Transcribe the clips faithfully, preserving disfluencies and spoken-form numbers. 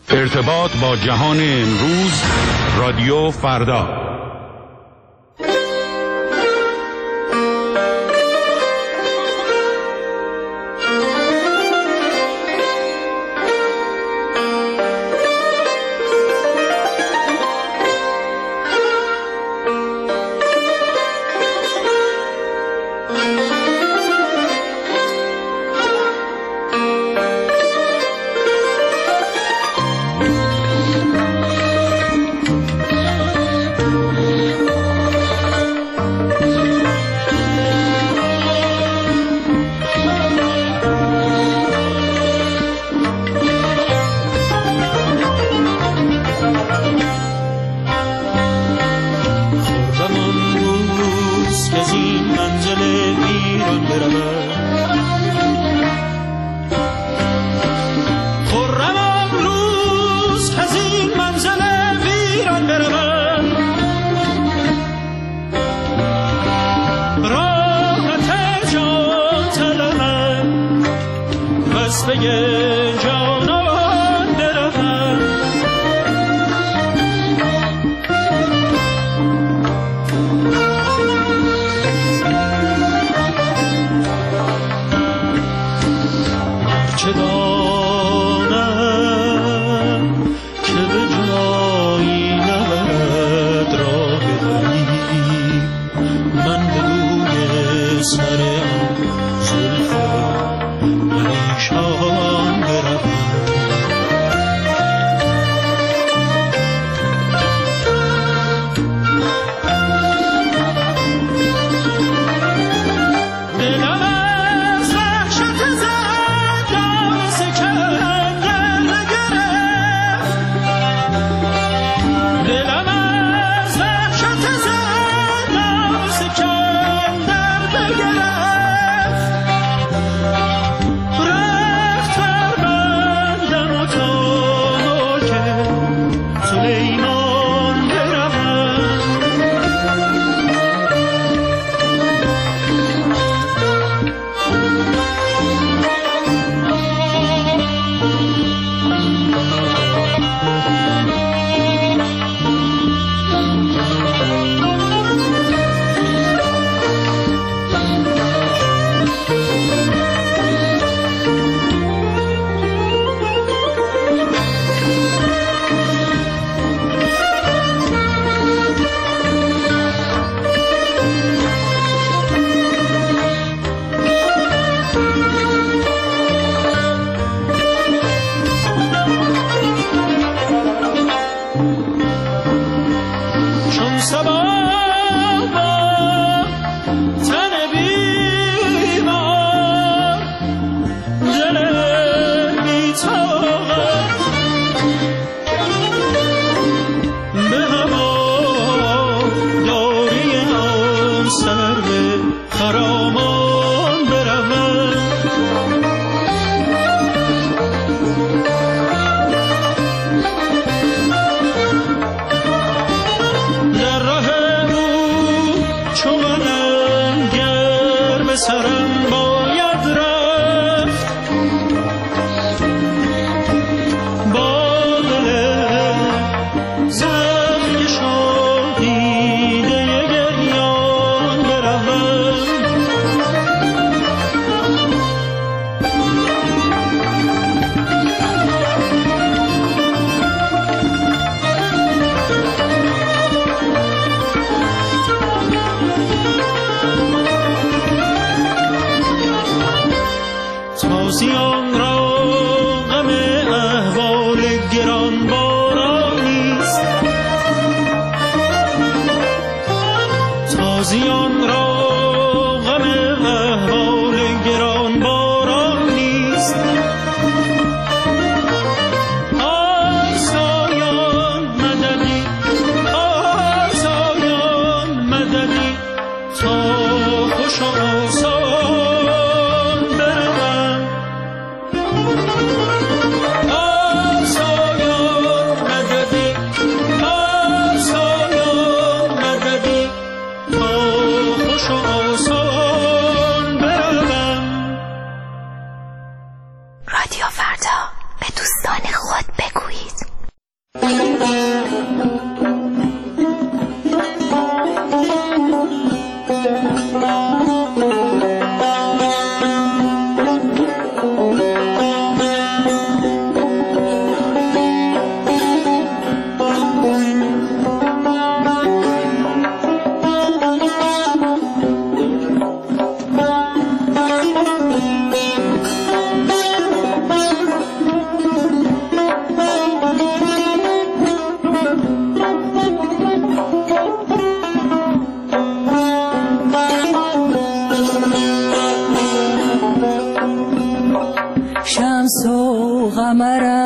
ارتباط با جهان امروز، رادیو فردا. رادیو فردا به دوستان خود بگویید.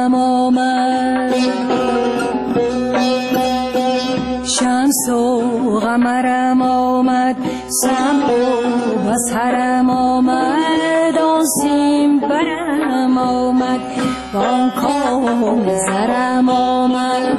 سرم آمد، شمس و قمرم آمد، سمع و بصرم آمد، آن سیم برم آمد، وان کام زرم آمد.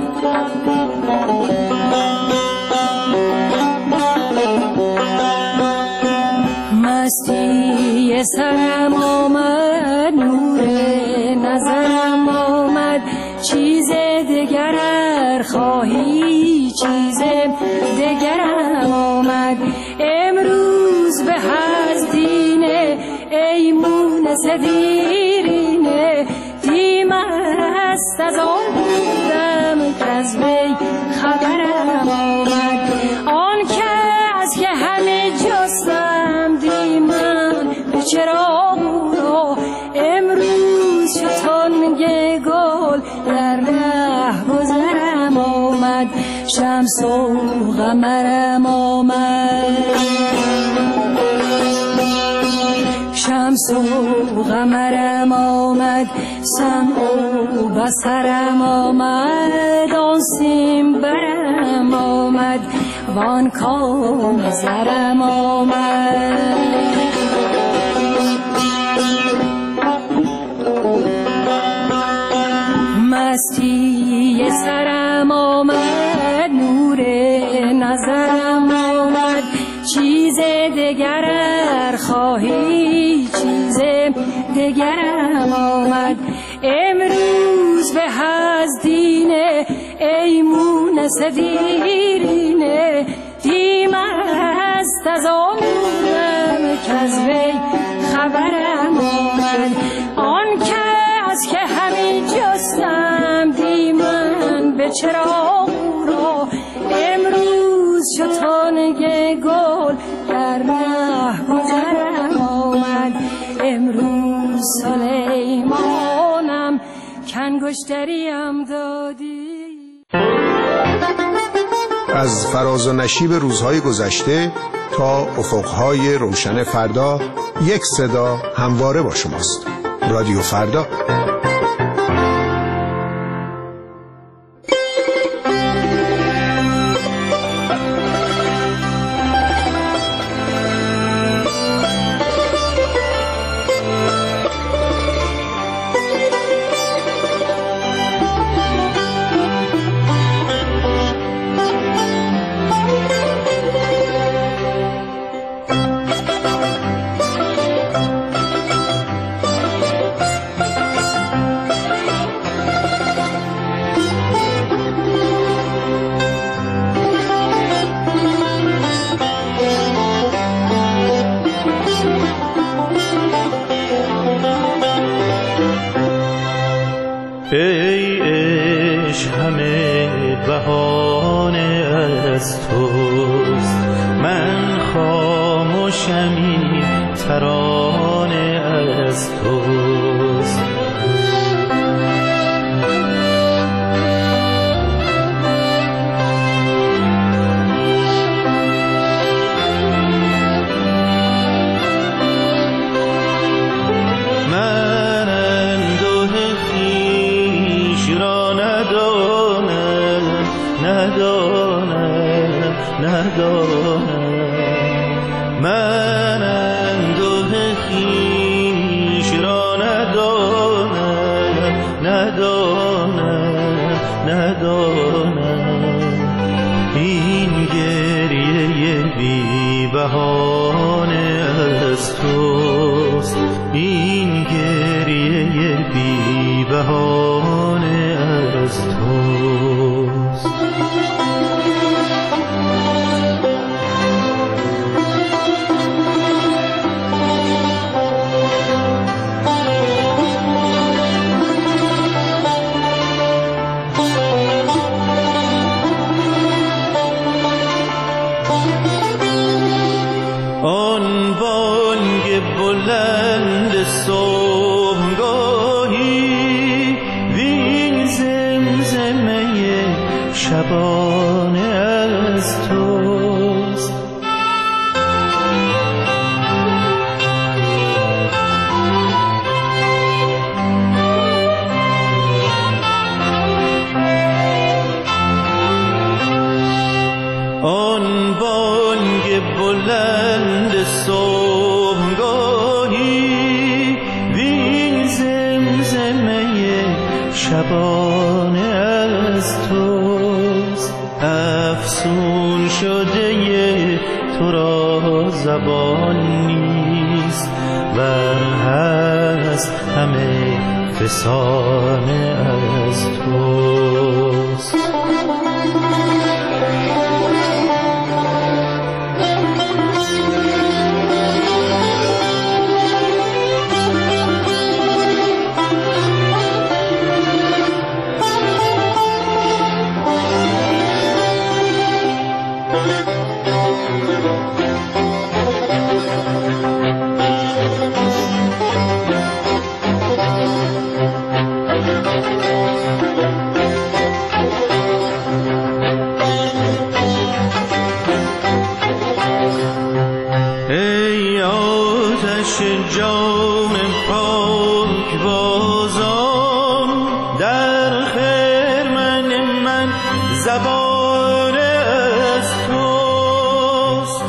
مستی سرم آمد، نور نظرم آمد، چیز دگر ار خواهی چیز دگرم آمد. امروز به از دینه ای مونس دیرینه، دیم است از آن بودم که از وی خبرم آمد. آن کس که همه جستم دیمم به چراغ را، امروز شتانگ گل در ره گذرم آمد، شمس و قمرم آمد، شمس و قمرم آمد، سمع و بصرم آمد، آن سیم برم آمد، وان کام زرم آمد. مستی سرم آمد، نور نظرم آمد، چیز دگر ار خواهی چیز دگرم آمد. امروز به از دینه ای مونس دیرینه، دیم است از آن بودم که از وی خبرم آمد. آن کس که همین جستم دیمن به چراغ را، امروز شتانگ گل در ره گذرم آمد. امروز سلیمانم کنگشتریم دادی. از فراز و نشیب روزهای گذشته تا افقهای روشن فردا، یک صدا همواره با شماست. رادیو فردا. ای عشق همه بهانه از توست، من خاموشمی ترانه از توست. ندانم من اندوه خویش را ندانم، ندانم ندانم. این گریه بی بهانه از توست، این گریه بی بهانه از توست. آن بانگ بلند صبحگاهی، وین زمزمه شبانه از توست. بلند صبحگاهی وین زمزمه شبانه از توست. افسون شده تو را زبان نیست، ور هست همه فسانه از توست. جام پاک بازان در خرمن من زبان از توست.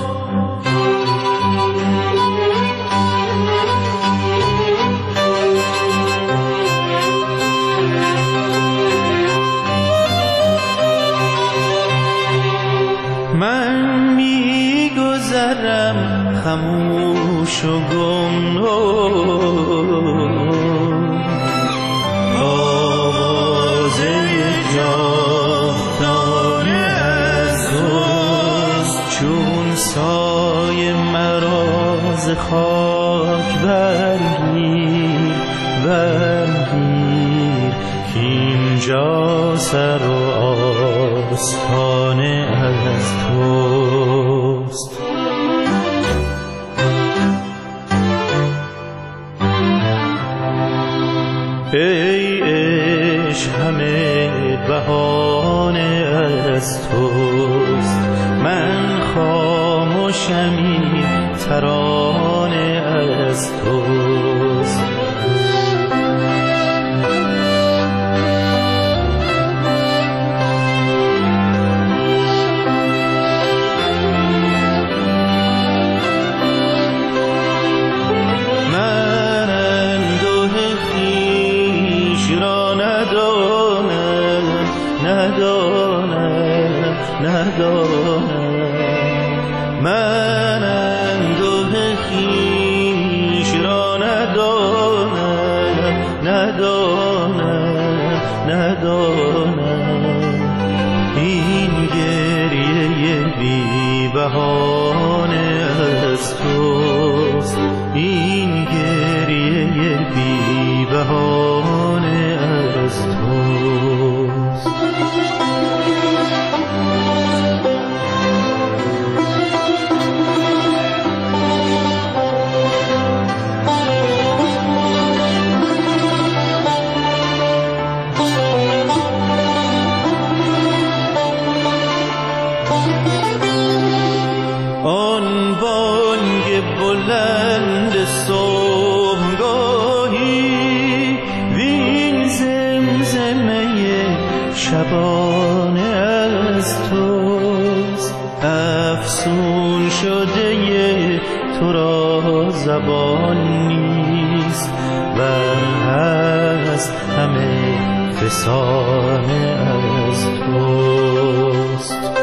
من میگذرم خاموش و گمنام، آوازه جاودانه از توست. چون سایه مرا ز خاک برگیر برگیر، کاینجا سر و آستانه از توست. ای عشق همه بهانه از توست، من خاموشمی ترانه از توست. ندانم ندانم من انده خویش را ندانم ندانم ندانم. این گریه بی بهانه از توست، این گریه بی بهانه از توست. آن بانگ بلند صبحگاهی وین زمزمه شبانه از توست. افسون شده تو را زبان نیست، ور هست همه فسانه از توست.